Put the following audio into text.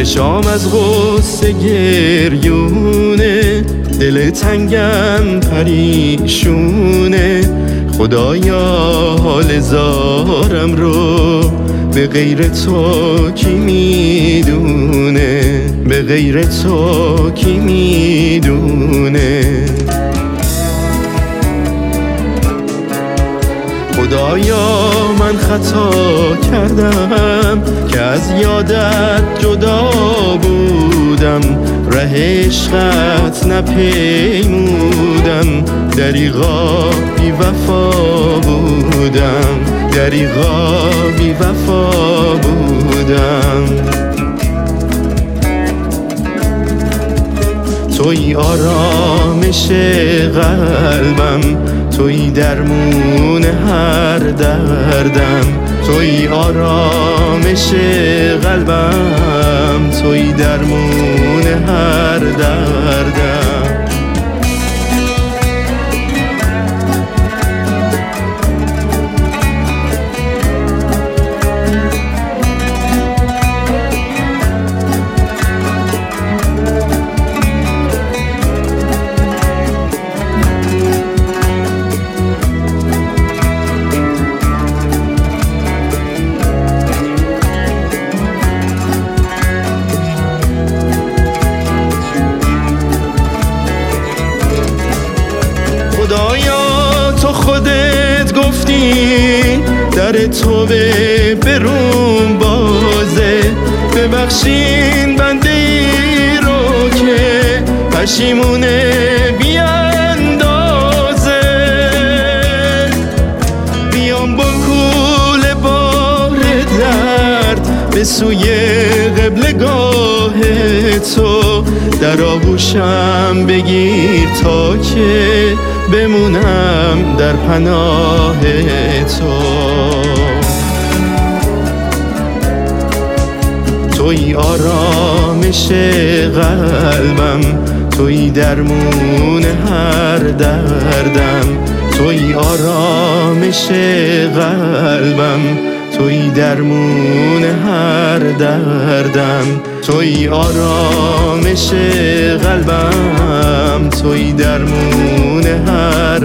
چشام از غصه گریونه، دل تنگم پریشونه. خدایا حال زارم رو به غیر تو کی میدونه، به غیر تو کی میدونه. خدایا من خطا کردم که از یادت جدا بودم، ره عشقت نپیمودم، دریغا بی وفا بودم، دریغا بی وفا بودم. توی آرامش قلبم، توی درمون هر دردم، توی آرامش قلبم، توی درمون هر دردم. خدایا تو خودت گفتی در توبه برون بازه، ببخشین بنده ای رو که پشیمونه بی اندازه. بیام با کوله بار درد به سوی قبلگاه تو، در آغوشم بگیر تا که بمونم در پناه تو. توی آرامش قلبم، توی درمون هر دردم، توی آرامش قلبم، توی درمون هر دردم، توی آرامش قلبم، توی درمون هر